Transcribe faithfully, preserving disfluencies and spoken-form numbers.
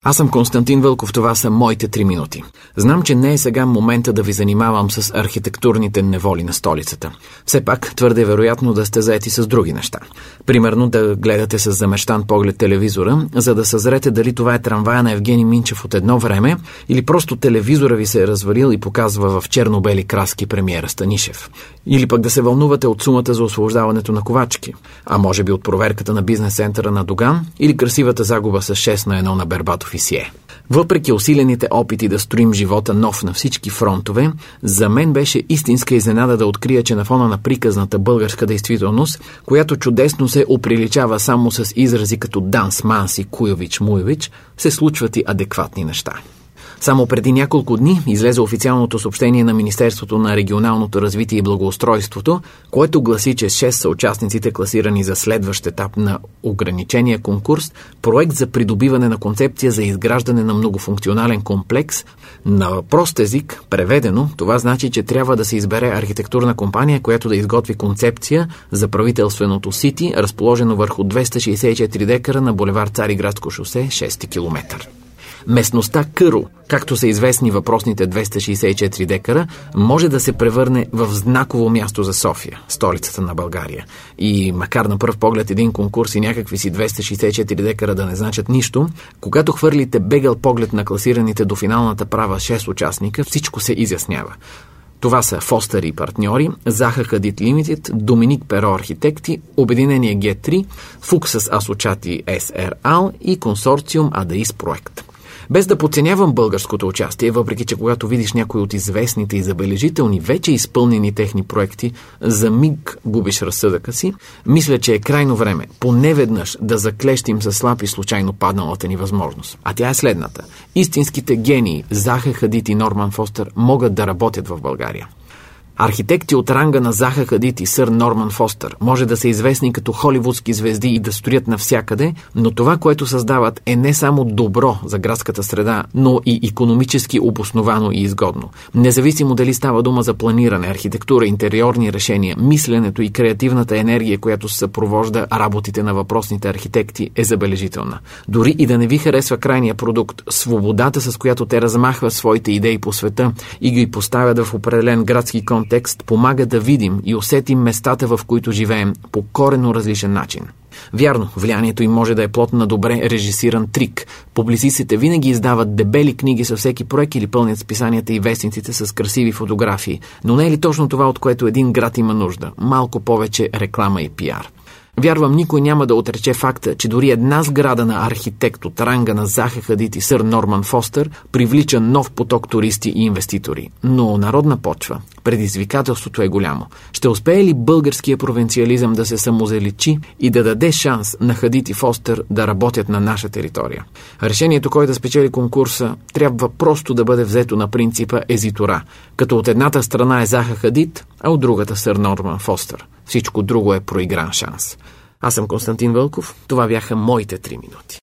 Аз съм Константин Вълков, това са моите три минути. Знам, че не е сега момента да ви занимавам с архитектурните неволи на столицата. Все пак твърде вероятно да сте заети с други неща. Примерно да гледате с замещан поглед телевизора, за да съзрете дали това е трамвая на Евгений Минчев от едно време, или просто телевизора ви се е развалил и показва в черно-бели краски премиера Станишев. Или пък да се вълнувате от сумата за освобождаването на Ковачки, а може би от проверката на бизнес центъра на Доган или красивата загуба с шест на едно на Бербатов и Сие. Въпреки усилените опити да строим живота нов на всички фронтове, за мен беше истинска изненада да открия, че на фона на приказната българска действителност, която чудесно се оприличава само с изрази като данс, манси, куйович, муйович, се случват и адекватни неща. Само преди няколко дни излезе официалното съобщение на Министерството на регионалното развитие и благоустройството, което гласи, че шест са участниците, класирани за следващ етап на ограничения конкурс, проект за придобиване на концепция за изграждане на многофункционален комплекс. На прост език, преведено, това значи, че трябва да се избере архитектурна компания, която да изготви концепция за правителственото сити, разположено върху двеста шейсет и четири декара на булевард Цариградско шосе, шести километър. Местността Къро, както са известни въпросните двеста шейсет и четири декара, може да се превърне в знаково място за София, столицата на България. И макар на пръв поглед един конкурс и някакви си двеста шейсет и четири декара да не значат нищо, когато хвърлите бегъл поглед на класираните до финалната права шест участника, всичко се изяснява. Това са Фостер и партньори, Заха Хадид Лимитед, Доминик Перо архитекти, Обединение Г три, Фуксас Асочати Ес Ер Ал и консорциум Адаис проект. Без да подценявам българското участие, въпреки че когато видиш някои от известните и забележителни, вече изпълнени техни проекти, за миг губиш разсъдъка си, мисля, че е крайно време поне веднъж да заклещим със слаб и случайно падналата ни възможност. А тя е следната. Истинските гении Заха Хадид и Норман Фостер могат да работят в България. Архитекти от ранга на Заха Хадид и сър Норман Фостер може да са известни като холивудски звезди и да строят навсякъде, но това, което създават, е не само добро за градската среда, но и икономически обосновано и изгодно. Независимо дали става дума за планиране, архитектура, интериорни решения, мисленето и креативната енергия, която се съпровожда работите на въпросните архитекти, е забележителна. Дори и да не ви харесва крайния продукт, свободата, с която те размахват своите идеи по света и ги поставят в определен градски контекст, текст помага да видим и усетим местата, в които живеем, по коренно различен начин. Вярно, влиянието им може да е плод на добре режисиран трик. Публицистите винаги издават дебели книги със всеки проект или пълнят списанията и вестниците с красиви фотографии. Но не е ли точно това, от което един град има нужда? Малко повече реклама и пиар. Вярвам, никой няма да отрече факта, че дори една сграда на архитект от ранга на Заха Хадид и сър Норман Фостер привлича нов поток туристи и инвеститори. Но народна почва, предизвикателството е голямо. Ще успее ли българския провинциализъм да се самозаличи и да даде шанс на Хадид и Фостер да работят на наша територия? Решението, кой да спечели конкурса, трябва просто да бъде взето на принципа езитора, като от едната страна е Заха Хадид, а от другата сър Норман Фостер. Всичко друго е проигран шанс. Аз съм Константин Вълков, това бяха моите три минути.